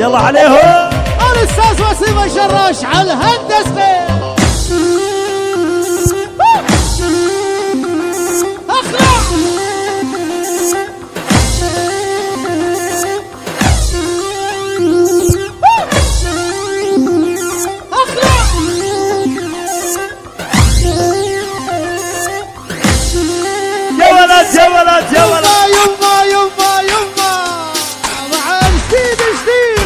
يلا عليهم الاستاذ وسيم الشراش على الهندسه. اخلع يا ولد يا ولد يا ولد. يما يما يما مع جديد جديد.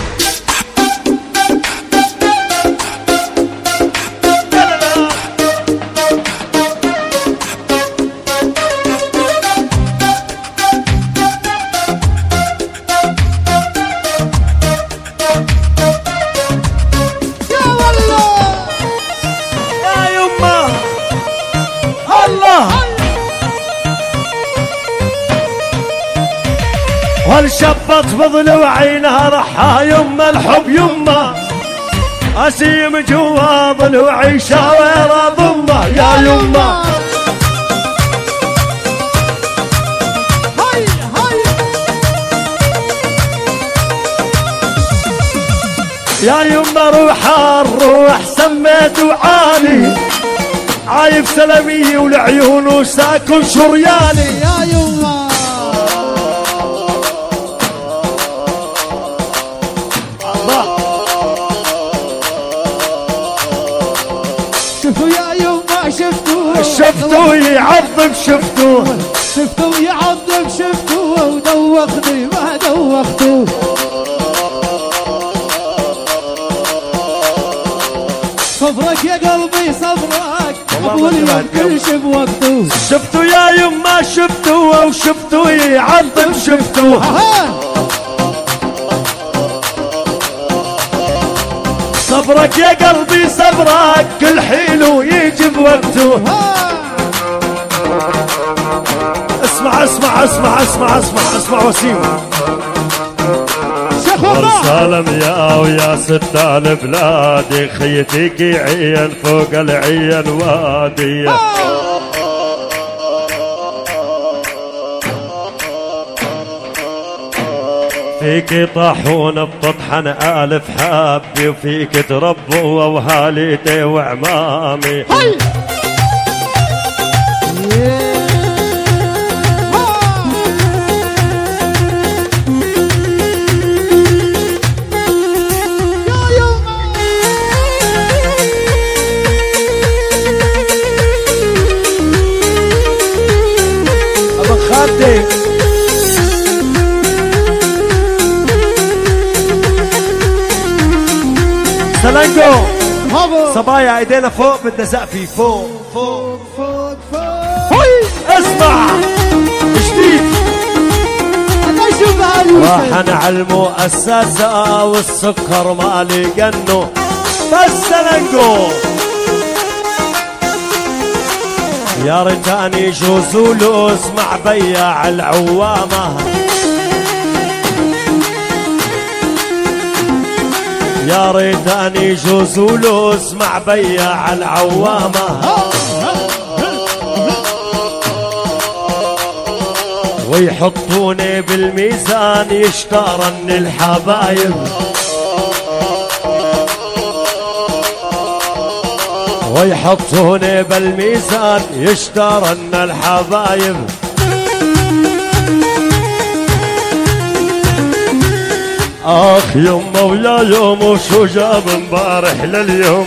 يا والله يا يما الله والشبط بضلع عينها رحى يما الحب يما اسيم جوا ضلوعي شاوير ضمه يا يما. هاي هاي يا يما روح الروح سميت وعاني عايف سلمي والعيون وساكن شرياني يا يما. شفتوا يا يما شفتوا يعظم شفتوه شفتوا يعظم شفتوا ودوختني ما دوختوا. صبرك يا قلبي صبرك واليوم كل شي بوقته. شفتوا يا يما شفتوا وشفتوا يعظم شفتوه صبرك يا قلبي صبرك كل حلو يجي بوقته. اسمع اسمع اسمع اسمع اسمع اسمع وسيم والسلام يا ويا ستان بلادي خيتك عين فوق العين وادي. فيك طاحون بتطحن ألف حبي وفيك تربوا وهاليتي وعمامي. أبا خالتي سلنجو صبايا ايدينا فوق بدنا سقفي فوق فوق فوق فوق. اسمع جديد راح نعلمو الساسة والسكر مالي جنو بس سلنجو يا ريتاني جوز ولوز مع بياع العوامة. يا ريتاني جوز ولوز مع بياع العوامة. ويحطوني بالميزان يشترن الحبايب. ويحطوني بالميزان يشترن الحبايب. اخ يما ويا يوم وشو جاب امبارح لليوم.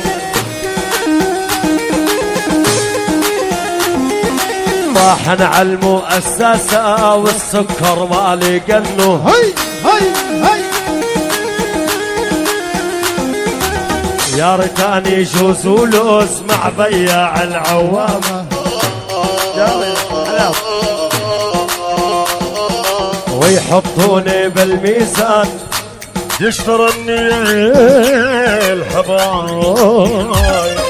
راح نعلمو الساسة والسكر مالي قنو. هاي هاي هاي يا ريتاني جوز ولوز مع بياع العوامة. ويحطوني بالميزان يشترني الحبايب.